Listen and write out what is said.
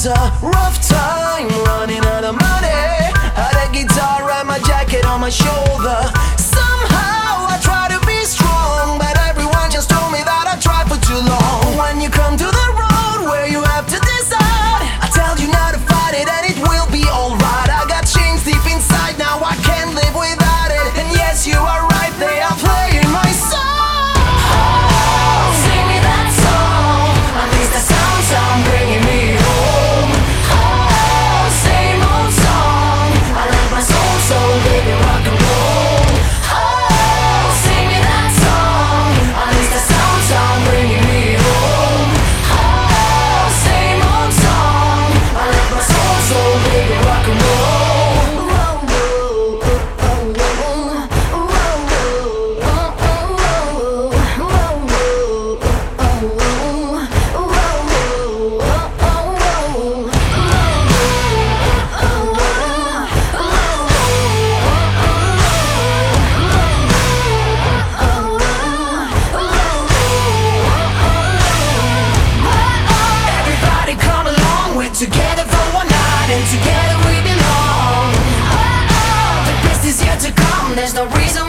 was a rough time, running out of money. Had a guitar and my jacket on my shoulder. Somehow I try to be strong, but everyone just told me that I tried for too long. When you come to the road where you have to decide, I tell you not to fight it and it will be alright. I got chains deep inside, now I can't live without it. And yes, you are right, they are playing my song. Sing me that song, at least the sound bringing me home. Oh, same old song, I love my soul so baby rock and roll. Oh, sing me that song, at least the sound bringing me home. Oh, same old song, I love my soul so baby rock and roll. Everybody come along, we're together for one night and together we belong. The best is yet to come, there's no reason